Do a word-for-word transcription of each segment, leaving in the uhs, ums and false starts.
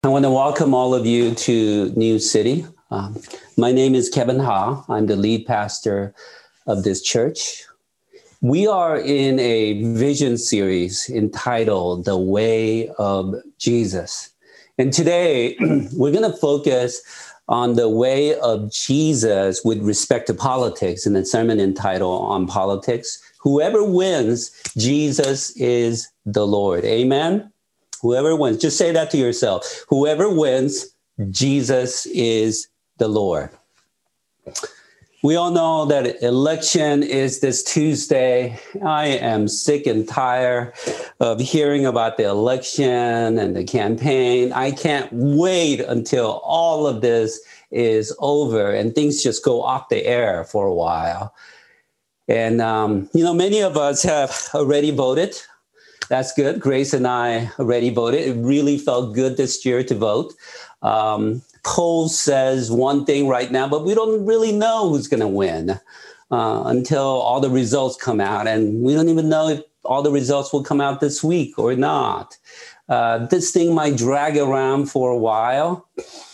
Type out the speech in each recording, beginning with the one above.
I want to welcome all of you to New City. Um, my name is Kevin Ha. I'm the lead pastor of this church. We are in a vision series entitled The Way of Jesus. And today we're going to focus on the way of Jesus with respect to politics in the sermon entitled On Politics. Whoever wins, Jesus is the Lord. Amen. Whoever wins, just say that to yourself. Whoever wins, Jesus is the Lord. We all know that election is this Tuesday. I am sick and tired of hearing about the election and the campaign. I can't wait until all of this is over and things just go off the air for a while. And, um, you know, many of us have already voted. That's good. Grace and I already voted. It really felt good this year to vote. Um, poll says one thing right now, but we don't really know who's going to win uh, until all the results come out. And we don't even know if all the results will come out this week or not. Uh, this thing might drag around for a while.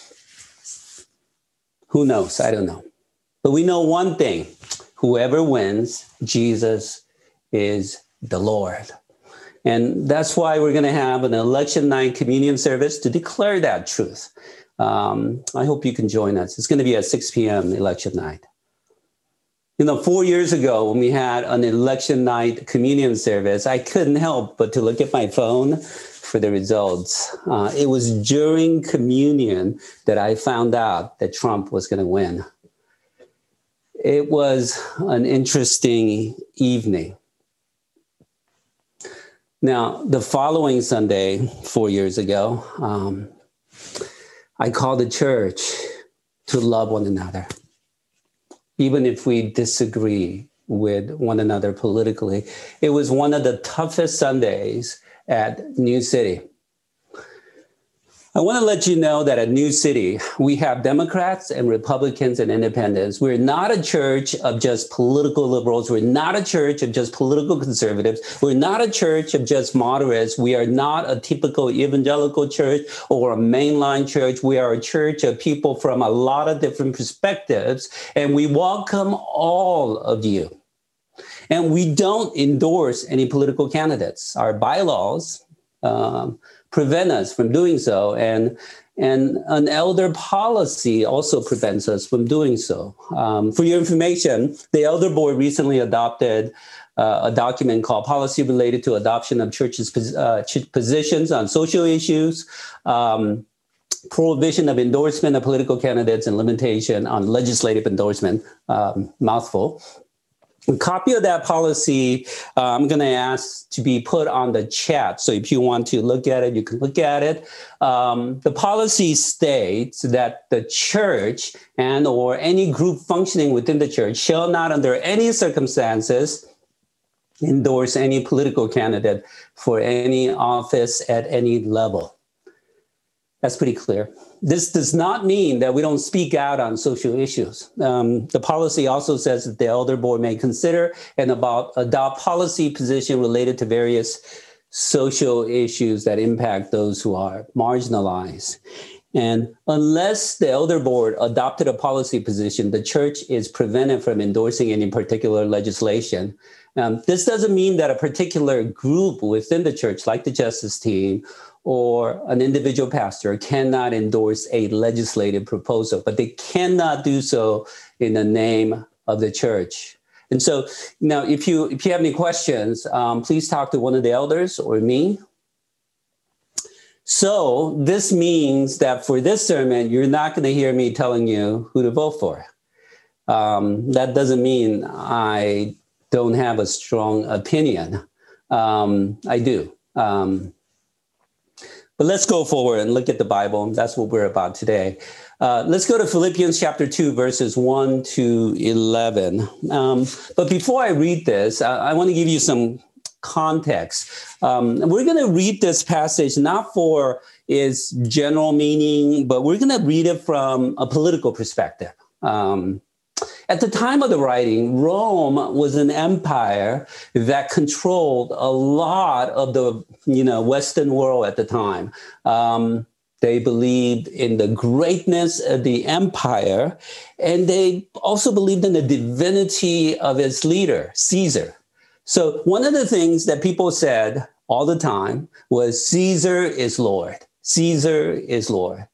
Who knows? I don't know. But we know one thing. Whoever wins, Jesus is the Lord. And that's why we're going to have an election night communion service to declare that truth. Um, I hope you can join us. It's going to be at six p.m. election night. You know, four years ago when we had an election night communion service, I couldn't help but to look at my phone for the results. Uh, it was during communion that I found out that Trump was going to win. It was an interesting evening. Now, the following Sunday, four years ago, um, I called the church to love one another, even if we disagree with one another politically. It was one of the toughest Sundays at New City. I want to let you know that at New City, we have Democrats and Republicans and independents. We're not a church of just political liberals. We're not a church of just political conservatives. We're not a church of just moderates. We are not a typical evangelical church or a mainline church. We are a church of people from a lot of different perspectives, and we welcome all of you. And we don't endorse any political candidates. Our bylaws um, prevent us from doing so. And, and an elder policy also prevents us from doing so. Um, for your information, the elder board recently adopted uh, a document called Policy Related to Adoption of Churches' uh, ch- Positions on Social Issues, um, Prohibition of Endorsement of Political Candidates, and Limitation on Legislative Endorsement, um, mouthful. A copy of that policy, uh, I'm going to ask to be put on the chat. So if you want to look at it, you can look at it. Um, the policy states that the church and or any group functioning within the church shall not under any circumstances endorse any political candidate for any office at any level. That's pretty clear. This does not mean that we don't speak out on social issues. Um, the policy also says that the elder board may consider and about adopt policy position related to various social issues that impact those who are marginalized. And unless the elder board adopted a policy position, the church is prevented from endorsing any particular legislation. Um, this doesn't mean that a particular group within the church, like the justice team, or an individual pastor cannot endorse a legislative proposal, but they cannot do so in the name of the church. And so now, if you if you have any questions, um, please talk to one of the elders or me. So this means that for this sermon, you're not going to hear me telling you who to vote for. Um, that doesn't mean I don't have a strong opinion. Um, I do. Um, But let's go forward and look at the Bible. That's what we're about today. Uh, let's go to Philippians chapter two, verses one to eleven. Um, but before I read this, I, I want to give you some context. Um, we're going to read this passage not for its general meaning, but we're going to read it from a political perspective. Um, At the time of the writing, Rome was an empire that controlled a lot of the, you know, Western world at the time. Um, They believed in the greatness of the empire, and they also believed in the divinity of its leader, Caesar. So one of the things that people said all the time was, Caesar is Lord. Caesar is Lord.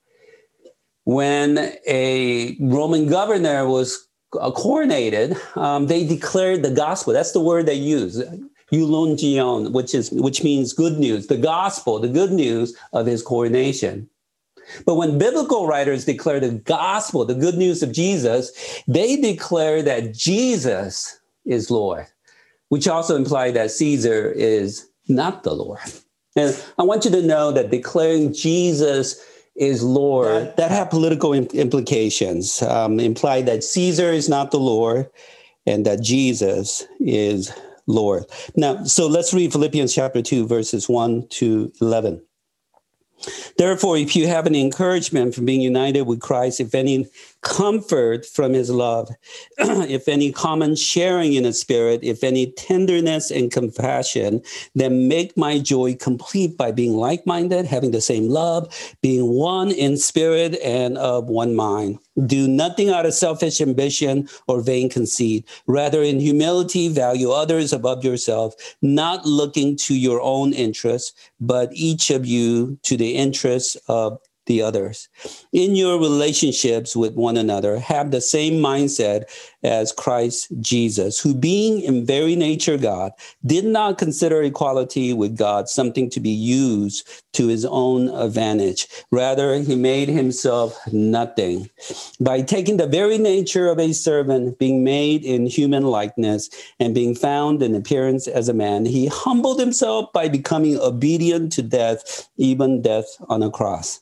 When a Roman governor was coronated, um, they declared the gospel. That's the word they use, eulongion, which is which means good news, the gospel, the good news of his coronation. But when biblical writers declare the gospel, the good news of Jesus, they declare that Jesus is Lord, which also implies that Caesar is not the Lord. And I want you to know that declaring Jesus is Lord, that have political implications, um, imply that Caesar is not the Lord and that Jesus is Lord. Now, so let's read Philippians chapter two, verses one to eleven. Therefore, if you have any encouragement from being united with Christ, if any comfort from his love, if any common sharing in his spirit, if any tenderness and compassion, then make my joy complete by being like-minded, having the same love, being one in spirit and of one mind. Do nothing out of selfish ambition or vain conceit. Rather, in humility, value others above yourself, not looking to your own interests, but each of you to the interests of the others. In your relationships with one another, have the same mindset as Christ Jesus, who being in very nature God, did not consider equality with God something to be used to his own advantage. Rather, he made himself nothing by taking the very nature of a servant, being made in human likeness and being found in appearance as a man. He humbled himself by becoming obedient to death, even death on a cross.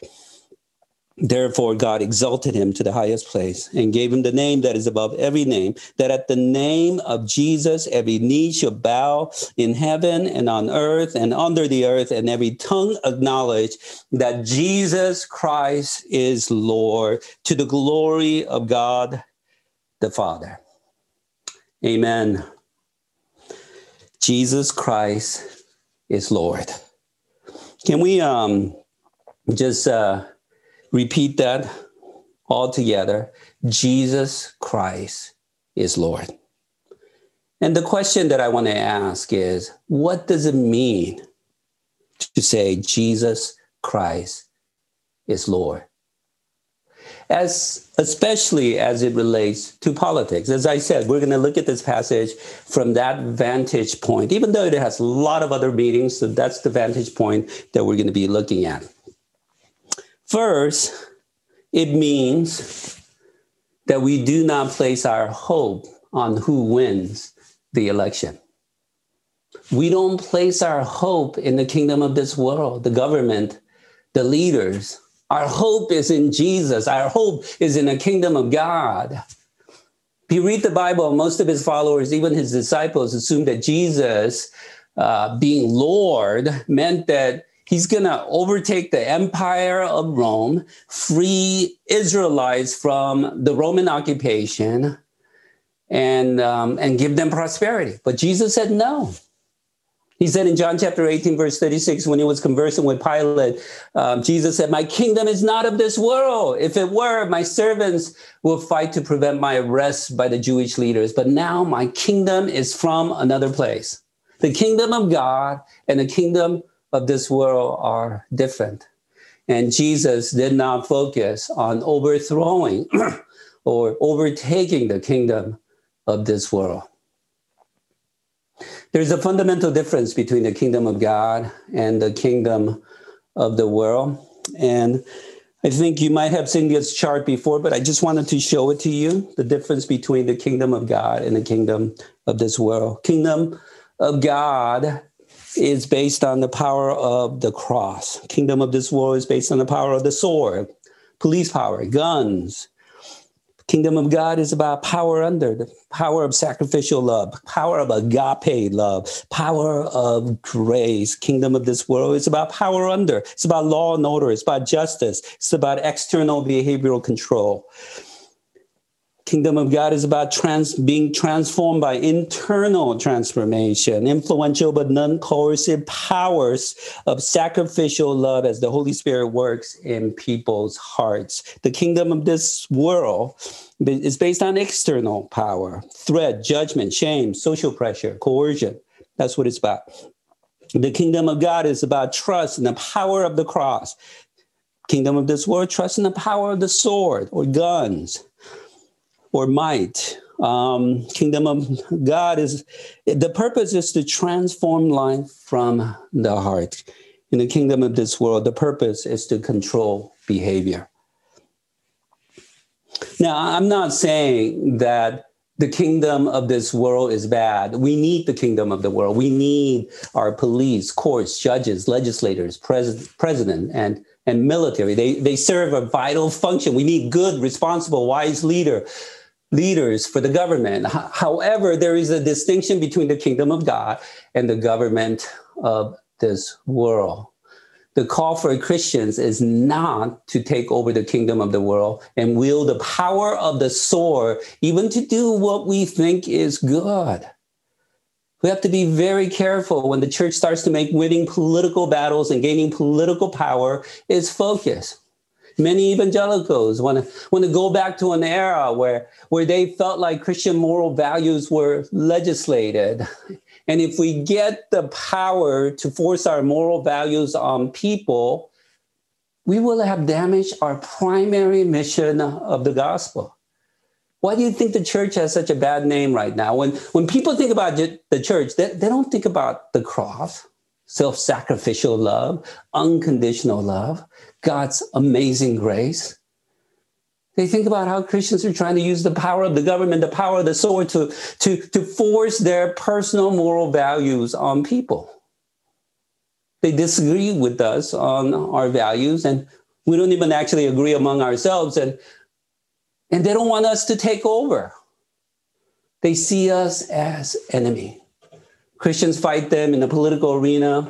Therefore, God exalted him to the highest place and gave him the name that is above every name, that at the name of Jesus, every knee shall bow in heaven and on earth and under the earth, and every tongue acknowledge that Jesus Christ is Lord, to the glory of God the Father. Amen. Jesus Christ is Lord. Can we um, just... Uh, Repeat that all together. Jesus Christ is Lord. And the question that I want to ask is, what does it mean to say Jesus Christ is Lord? As especially as it relates to politics. As I said, we're going to look at this passage from that vantage point, even though it has a lot of other meanings. So that's the vantage point that we're going to be looking at. First, it means that we do not place our hope on who wins the election. We don't place our hope in the kingdom of this world, the government, the leaders. Our hope is in Jesus. Our hope is in the kingdom of God. If you read the Bible, most of his followers, even his disciples, assumed that Jesus, uh, being Lord, meant that he's going to overtake the empire of Rome, free Israelites from the Roman occupation, and, um, and give them prosperity. But Jesus said no. He said in John chapter eighteen, verse thirty-six, when he was conversing with Pilate, um, Jesus said, my kingdom is not of this world. If it were, my servants will fight to prevent my arrest by the Jewish leaders. But now my kingdom is from another place. The kingdom of God and the kingdom of this world are different. And Jesus did not focus on overthrowing or overtaking the kingdom of this world. There's a fundamental difference between the kingdom of God and the kingdom of the world. And I think you might have seen this chart before, but I just wanted to show it to you, the difference between the kingdom of God and the kingdom of this world. Kingdom of God is based on the power of the cross. Kingdom of this world is based on the power of the sword, police power, guns. Kingdom of God is about power under, the power of sacrificial love, power of agape love, power of grace. Kingdom of this world is about power under. It's about law and order. It's about justice. It's about external behavioral control. Kingdom of God is about trans, being transformed by internal transformation, influential but non-coercive powers of sacrificial love as the Holy Spirit works in people's hearts. The kingdom of this world is based on external power, threat, judgment, shame, social pressure, coercion. That's what it's about. The kingdom of God is about trust and the power of the cross. Kingdom of this world, trust in the power of the sword or guns or might. Um, kingdom of God is, the purpose is to transform life from the heart. In the kingdom of this world, the purpose is to control behavior. Now, I'm not saying that the kingdom of this world is bad. We need the kingdom of the world. We need our police, courts, judges, legislators, pres- president, and, and military. They, they serve a vital function. We need good, responsible, wise leader. leaders for the government. H- however, there is a distinction between the kingdom of God and the government of this world. The call for Christians is not to take over the kingdom of the world and wield the power of the sword, even to do what we think is good. We have to be very careful when the church starts to make winning political battles and gaining political power its focus. Many evangelicals want to want to go back to an era where, where they felt like Christian moral values were legislated. And if we get the power to force our moral values on people, we will have damaged our primary mission of the gospel. Why do you think the church has such a bad name right now? When, when people think about the church, they, they don't think about the cross, self-sacrificial love, unconditional love, God's amazing grace. They think about how Christians are trying to use the power of the government, the power of the sword to, to, to force their personal moral values on people. They disagree with us on our values, and we don't even actually agree among ourselves, and, and they don't want us to take over. They see us as enemy. Christians fight them in the political arena.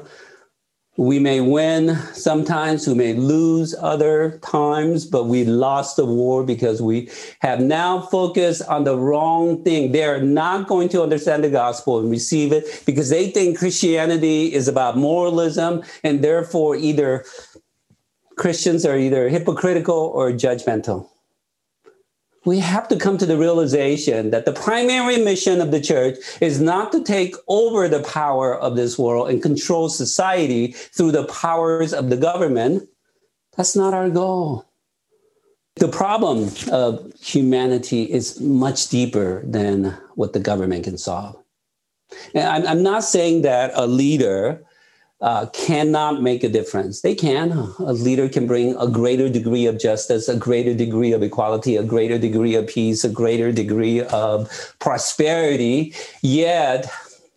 We may win sometimes, we may lose other times, but we lost the war because we have now focused on the wrong thing. They're not going to understand the gospel and receive it because they think Christianity is about moralism, and therefore either Christians are either hypocritical or judgmental. We have to come to the realization that the primary mission of the church is not to take over the power of this world and control society through the powers of the government. That's not our goal. The problem of humanity is much deeper than what the government can solve. And I'm, I'm not saying that a leader Uh, cannot make a difference. They can. A leader can bring a greater degree of justice, a greater degree of equality, a greater degree of peace, a greater degree of prosperity, yet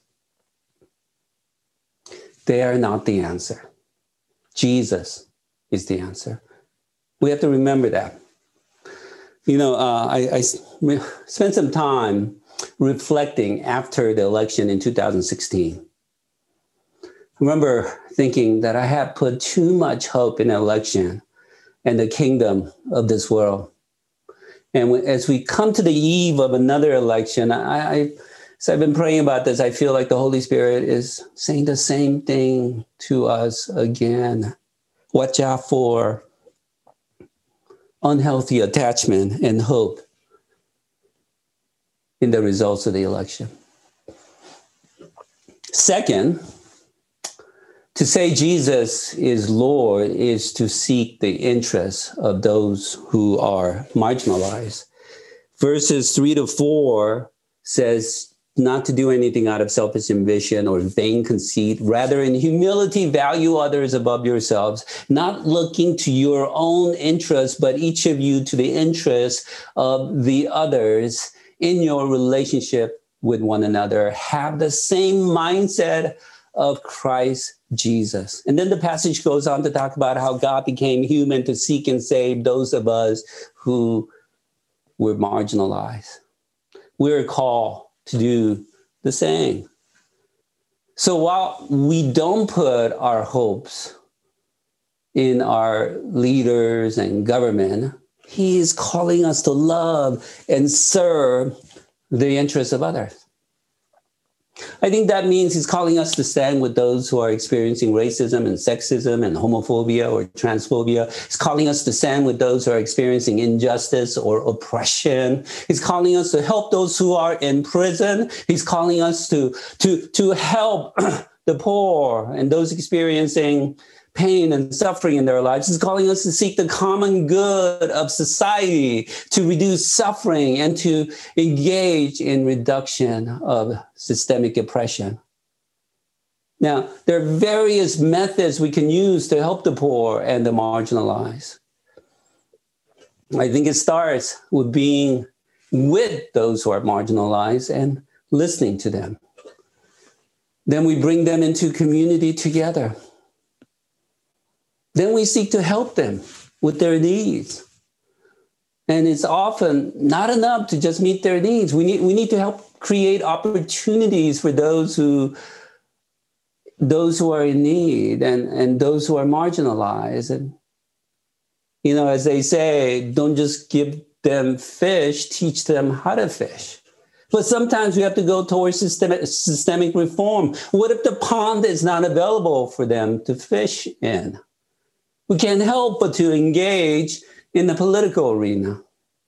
they are not the answer. Jesus is the answer. We have to remember that. You know, uh, I, I spent some time reflecting after the election in two thousand sixteen. I remember thinking that I had put too much hope in an election and the kingdom of this world. And as we come to the eve of another election, I, I, as I've been praying about this, I feel like the Holy Spirit is saying the same thing to us again. Watch out for unhealthy attachment and hope in the results of the election. Second, to say Jesus is Lord is to seek the interests of those who are marginalized. Verses three to four says not to do anything out of selfish ambition or vain conceit. Rather, in humility, value others above yourselves, not looking to your own interests, but each of you to the interests of the others in your relationship with one another. Have the same mindset of Christ Jesus. And then the passage goes on to talk about how God became human to seek and save those of us who were marginalized. We're called to do the same. So while we don't put our hopes in our leaders and government, He is calling us to love and serve the interests of others. I think that means he's calling us to stand with those who are experiencing racism and sexism and homophobia or transphobia. He's calling us to stand with those who are experiencing injustice or oppression. He's calling us to help those who are in prison. He's calling us to, to, to help the poor and those experiencing pain and suffering in their lives. He's calling us to seek the common good of society, to reduce suffering, and to engage in reduction of systemic oppression. Now, there are various methods we can use to help the poor and the marginalized. I think it starts with being with those who are marginalized and listening to them. Then we bring them into community together. Then we seek to help them with their needs. And it's often not enough to just meet their needs. We need, we need to help create opportunities for those who, those who are in need and, and those who are marginalized. And, you know, as they say, don't just give them fish, teach them how to fish. But sometimes we have to go towards systemic, systemic reform. What if the pond is not available for them to fish in? We can't help but to engage in the political arena.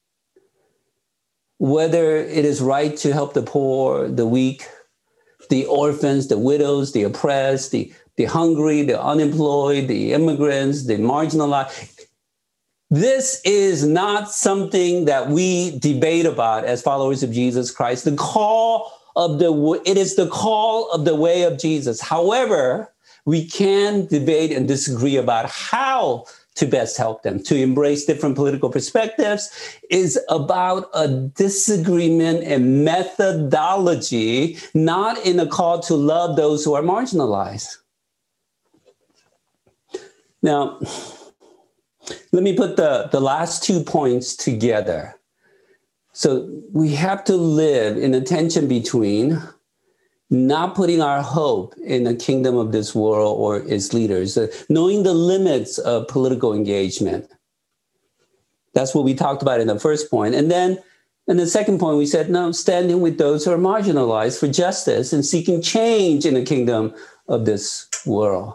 Whether it is right to help the poor, the weak, the orphans, the widows, the oppressed, the, the hungry, the unemployed, the immigrants, the marginalized. This is not something that we debate about as followers of Jesus Christ. The call of the, it is the call of the way of Jesus. However, we can debate and disagree about how to best help them. To embrace different political perspectives is about a disagreement in methodology, not in a call to love those who are marginalized. Now, let me put the, the last two points together. So we have to live in a tension between not putting our hope in the kingdom of this world or its leaders, uh, knowing the limits of political engagement. That's what we talked about in the first point. And then in the second point, we said, no, standing with those who are marginalized for justice and seeking change in the kingdom of this world.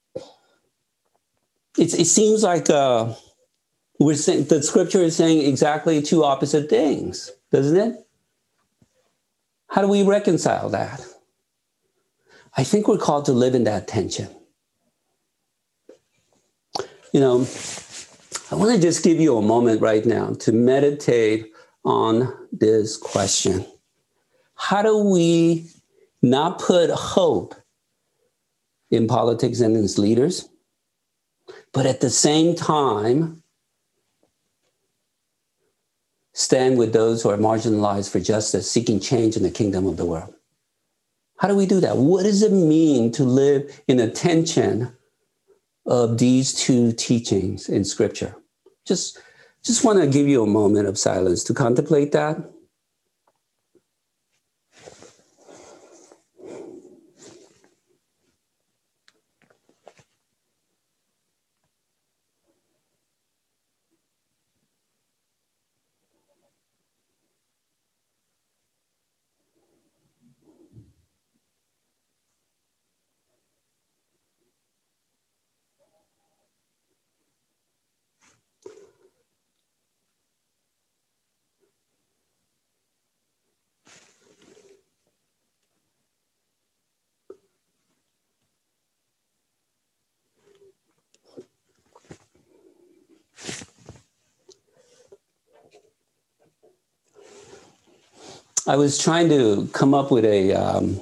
It's, it seems like uh, we're saying, the scripture is saying exactly two opposite things, doesn't it? How do we reconcile that? I think we're called to live in that tension. You know, I want to just give you a moment right now to meditate on this question. How do we not put hope in politics and its leaders, but at the same time, stand with those who are marginalized for justice, seeking change in the kingdom of the world? How do we do that? What does it mean to live in a tension of these two teachings in Scripture? Just, just want to give you a moment of silence to contemplate that. I was trying to come up with a um,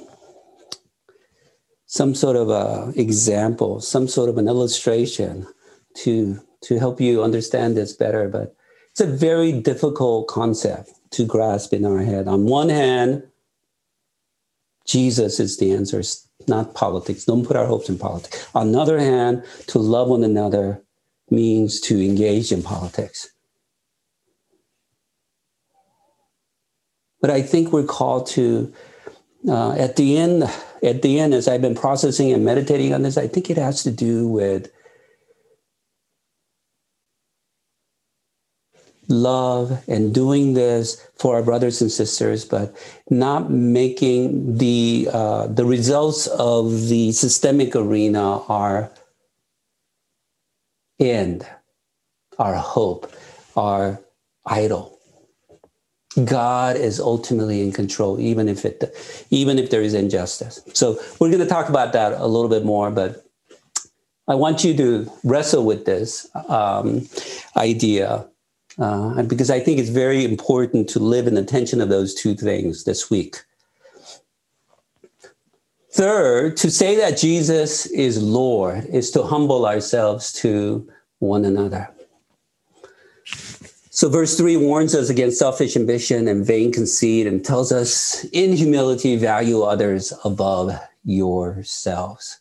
some sort of a example, some sort of an illustration to to help you understand this better. But it's a very difficult concept to grasp in our head. On one hand, Jesus is the answer, it's not politics. Don't put our hopes in politics. On the other hand, to love one another means to engage in politics. But I think we're called to, uh, at the end, at the end, as I've been processing and meditating on this, I think it has to do with love and doing this for our brothers and sisters, but not making the uh, the results of the systemic arena our end, our hope, our idol. God is ultimately in control, even if it, even if there is injustice. So we're going to talk about that a little bit more, but I want you to wrestle with this um, idea uh, because I think it's very important to live in the tension of those two things this week. Third, to say that Jesus is Lord is to humble ourselves to one another. So verse three warns us against selfish ambition and vain conceit and tells us in humility, value others above yourselves.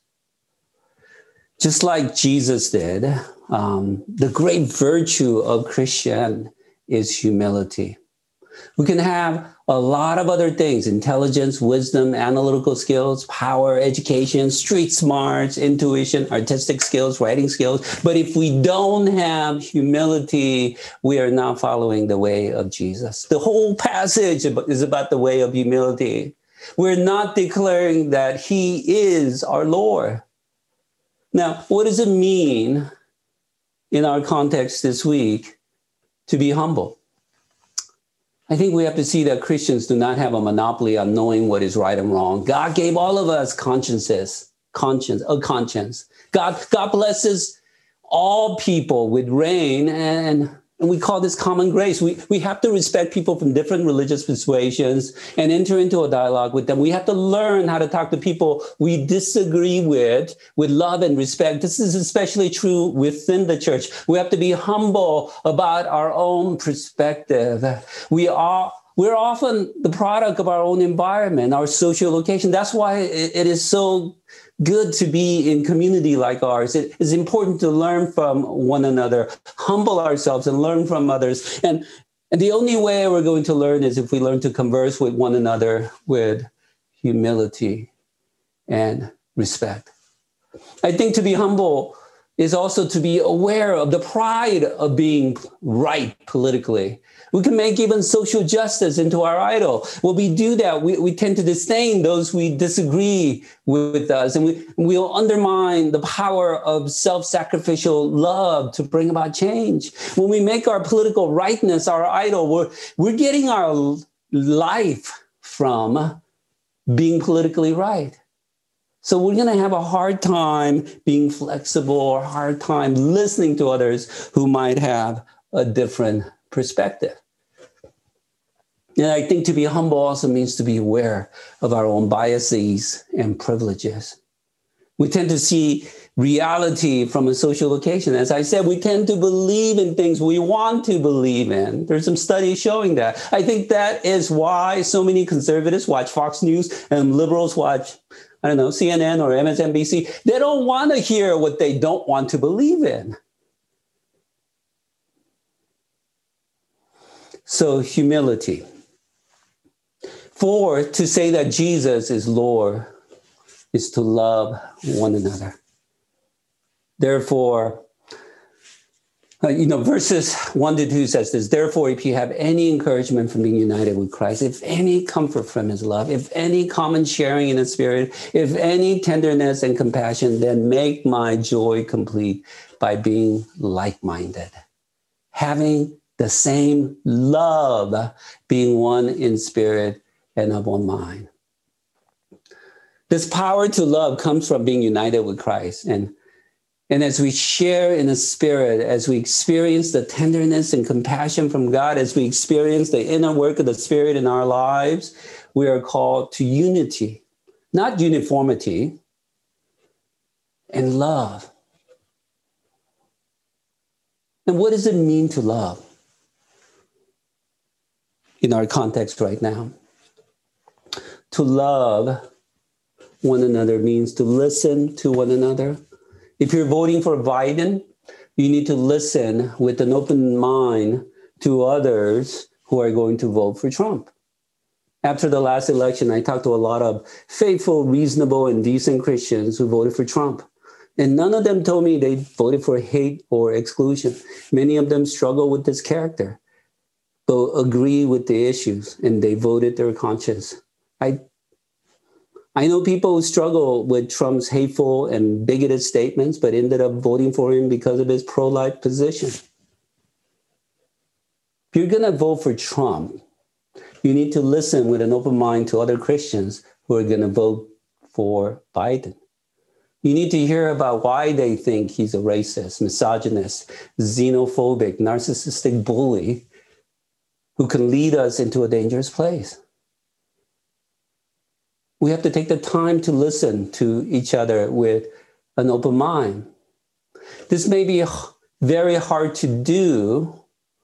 Just like Jesus did, um, the great virtue of Christian is humility. We can have a lot of other things: intelligence, wisdom, analytical skills, power, education, street smarts, intuition, artistic skills, writing skills. But if we don't have humility, we are not following the way of Jesus. The whole passage is about the way of humility. We're not declaring that he is our Lord. Now, what does it mean in our context this week to be humble? I think we have to see that Christians do not have a monopoly on knowing what is right and wrong. God gave all of us consciences, conscience, a conscience. God, God blesses all people with rain, and, and we call this common grace. We, we have to respect people from different religious persuasions and enter into a dialogue with them. We have to learn how to talk to people we disagree with, with love and respect. This is especially true within the church. We have to be humble about our own perspective. We are We're often the product of our own environment, our social location. That's why it is so good to be in community like ours. It is important to learn from one another, humble ourselves and learn from others. And, and the only way we're going to learn is if we learn to converse with one another with humility and respect. I think to be humble is also to be aware of the pride of being right politically. We can make even social justice into our idol. When we do that, we, we tend to disdain those we disagree with us, and we, we'll undermine the power of self-sacrificial love to bring about change. When we make our political rightness our idol, we're, we're getting our life from being politically right. So we're going to have a hard time being flexible or a hard time listening to others who might have a different perspective. And I think to be humble also means to be aware of our own biases and privileges. We tend to see reality from a social location. As I said, we tend to believe in things we want to believe in. There's some studies showing that. I think that is why so many conservatives watch Fox News and liberals watch, I don't know, C N N or M S N B C. They don't want to hear what they don't want to believe in. So humility. Fourth, to say that Jesus is Lord is to love one another. Therefore, uh, you know, verses one to two says this: therefore, if you have any encouragement from being united with Christ, if any comfort from his love, if any common sharing in the Spirit, if any tenderness and compassion, then make my joy complete by being like-minded, having the same love, being one in spirit and of one mind. This power to love comes from being united with Christ. And, and as we share in the Spirit, as we experience the tenderness and compassion from God, as we experience the inner work of the Spirit in our lives, we are called to unity, not uniformity, and love. And what does it mean to love in our context right now? To love one another means to listen to one another. If you're voting for Biden, you need to listen with an open mind to others who are going to vote for Trump. After the last election, I talked to a lot of faithful, reasonable, and decent Christians who voted for Trump. And none of them told me they voted for hate or exclusion. Many of them struggle with this character. they'll agree with the issues and they voted their conscience. I I know people who struggle with Trump's hateful and bigoted statements, but ended up voting for him because of his pro-life position. If you're going to vote for Trump, you need to listen with an open mind to other Christians who are going to vote for Biden. You need to hear about why they think he's a racist, misogynist, xenophobic, narcissistic bully who can lead us into a dangerous place. We have to take the time to listen to each other with an open mind. This may be very hard to do.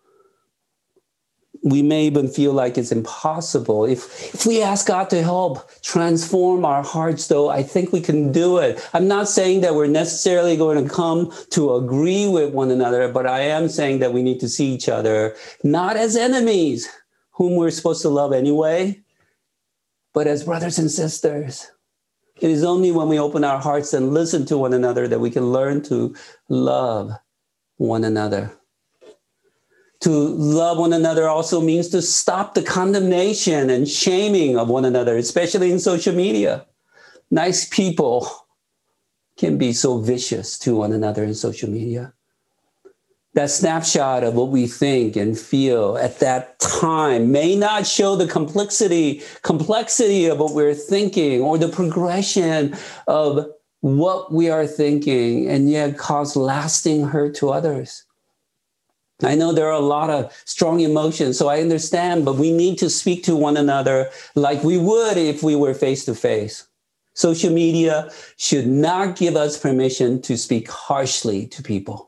We may even feel like it's impossible. If, if we ask God to help transform our hearts, though, I think we can do it. I'm not saying that we're necessarily going to come to agree with one another, but I am saying that we need to see each other not as enemies, whom we're supposed to love anyway, but as brothers and sisters. It is only when we open our hearts and listen to one another that we can learn to love one another. To love one another also means to stop the condemnation and shaming of one another, especially in social media. Nice people can be so vicious to one another in social media. That snapshot of what we think and feel at that time may not show the complexity, complexity of what we're thinking or the progression of what we are thinking, and yet cause lasting hurt to others. I know there are a lot of strong emotions, so I understand, but we need to speak to one another like we would if we were face to face. Social media should not give us permission to speak harshly to people.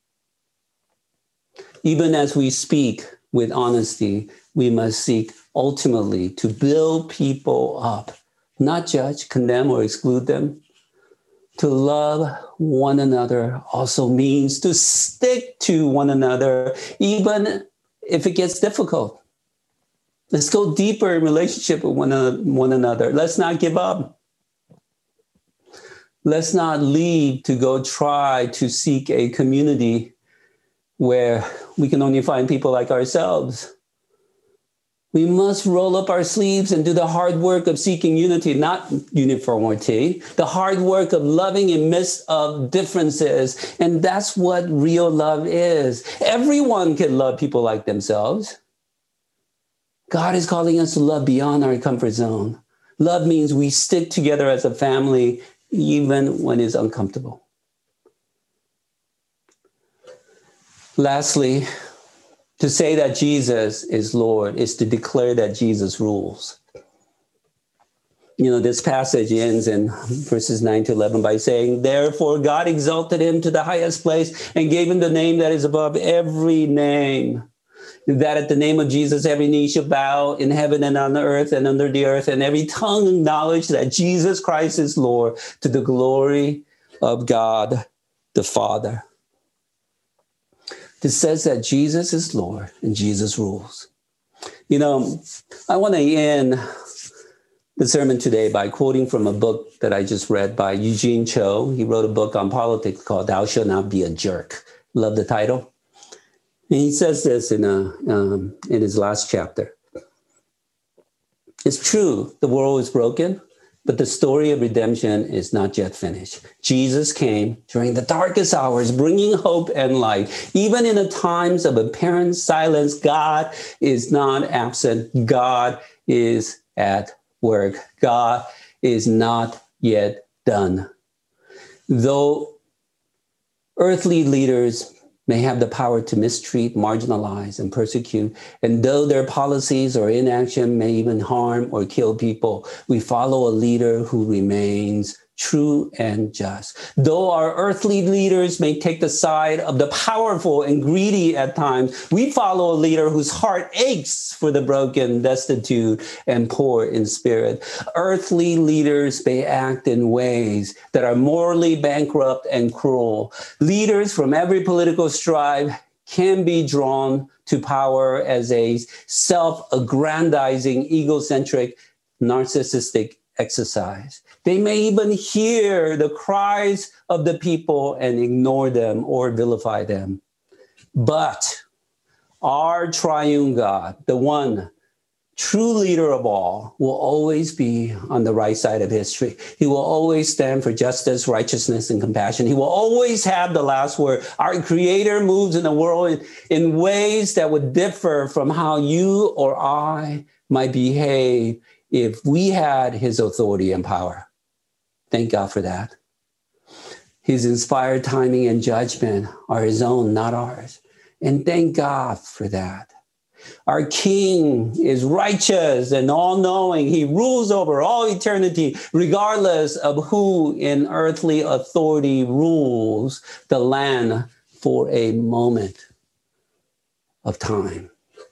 Even as we speak with honesty, we must seek ultimately to build people up, not judge, condemn, or exclude them. To love one another also means to stick to one another, even if it gets difficult. Let's go deeper in relationship with one, one another. Let's not give up. Let's not leave to go try to seek a community where we can only find people like ourselves. We must roll up our sleeves and do the hard work of seeking unity, not uniformity, the hard work of loving in midst of differences. And that's what real love is. Everyone can love people like themselves. God is calling us to love beyond our comfort zone. Love means we stick together as a family, even when it's uncomfortable. Lastly, to say that Jesus is Lord is to declare that Jesus rules. You know, this passage ends in verses nine to eleven by saying, therefore God exalted him to the highest place and gave him the name that is above every name, that at the name of Jesus every knee shall bow in heaven and on the earth and under the earth, and every tongue acknowledge that Jesus Christ is Lord, to the glory of God the Father. This says that Jesus is Lord and Jesus rules. You know, I want to end the sermon today by quoting from a book that I just read by Eugene Cho. He wrote a book on politics called Thou Shalt Not Be a Jerk. Love the title. And he says this in, a, um, in his last chapter. It's true, the world is broken, but the story of redemption is not yet finished. Jesus came during the darkest hours, bringing hope and light. Even in the times of apparent silence, God is not absent. God is at work. God is not yet done. Though earthly leaders may have the power to mistreat, marginalize, and persecute, and though their policies or inaction may even harm or kill people, we follow a leader who remains true and just. Though our earthly leaders may take the side of the powerful and greedy at times, we follow a leader whose heart aches for the broken, destitute, and poor in spirit. Earthly leaders may act in ways that are morally bankrupt and cruel. Leaders from every political stripe can be drawn to power as a self-aggrandizing, egocentric, narcissistic exercise. They may even hear the cries of the people and ignore them or vilify them. But our triune God, the one true leader of all, will always be on the right side of history. He will always stand for justice, righteousness, and compassion. He will always have the last word. Our Creator moves in the world in, in ways that would differ from how you or I might behave if we had his authority and power. Thank God for that. His inspired timing and judgment are his own, not ours. And thank God for that. Our King is righteous and all-knowing. He rules over all eternity, regardless of who in earthly authority rules the land for a moment of time.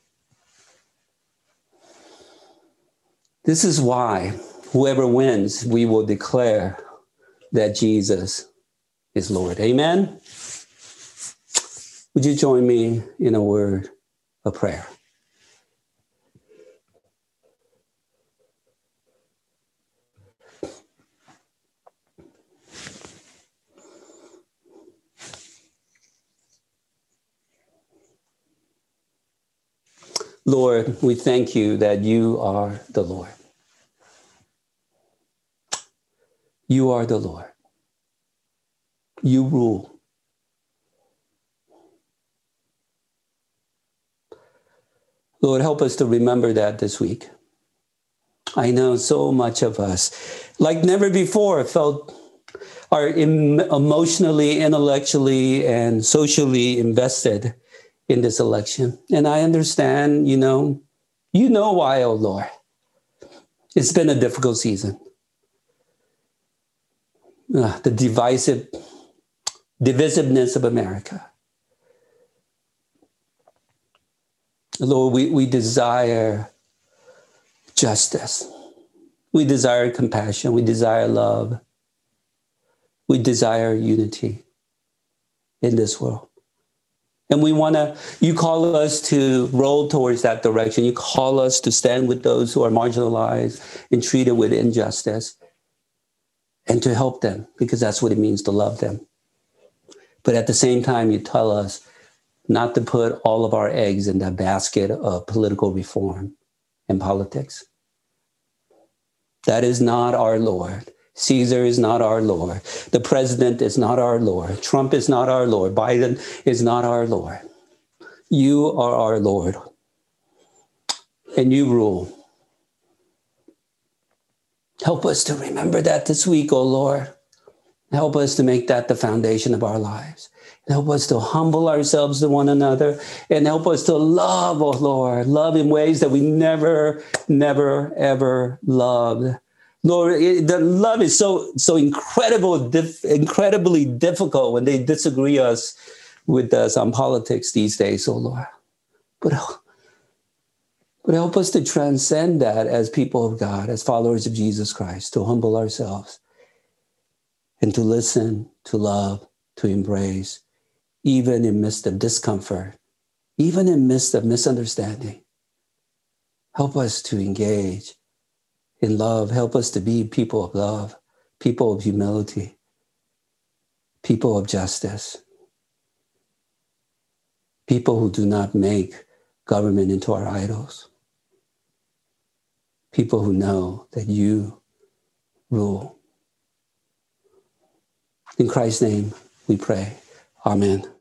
This is why whoever wins, we will declare that Jesus is Lord. Amen? Would you join me in a word of prayer? Lord, we thank you that you are the Lord. You are the Lord. You rule. Lord, help us to remember that this week. I know so much of us, like never before, felt are em- emotionally, intellectually, and socially invested in this election. And I understand, you know, you know why, oh Lord. It's been a difficult season. Uh, the divisive, divisiveness of America. Lord, we, we desire justice. We desire compassion. We desire love. We desire unity in this world. And we want to, you call us to roll towards that direction. You call us to stand with those who are marginalized and treated with injustice and to help them, because that's what it means to love them. But at the same time, you tell us not to put all of our eggs in that basket of political reform and politics. That is not our Lord. Caesar is not our Lord. The president is not our Lord. Trump is not our Lord. Biden is not our Lord. You are our Lord. And you rule. Help us to remember that this week, oh Lord. Help us to make that the foundation of our lives. Help us to humble ourselves to one another and help us to love, oh Lord, love in ways that we never, never, ever loved. Lord, it, the love is so so incredible, dif, incredibly difficult when they disagree us with us on politics these days, oh Lord. But, but help us to transcend that as people of God, as followers of Jesus Christ, to humble ourselves and to listen, to love, to embrace, even in midst of discomfort, even in midst of misunderstanding. Help us to engage in love. Help us to be people of love, people of humility, people of justice, people who do not make government into our idols, people who know that you rule. In Christ's name we pray. Amen.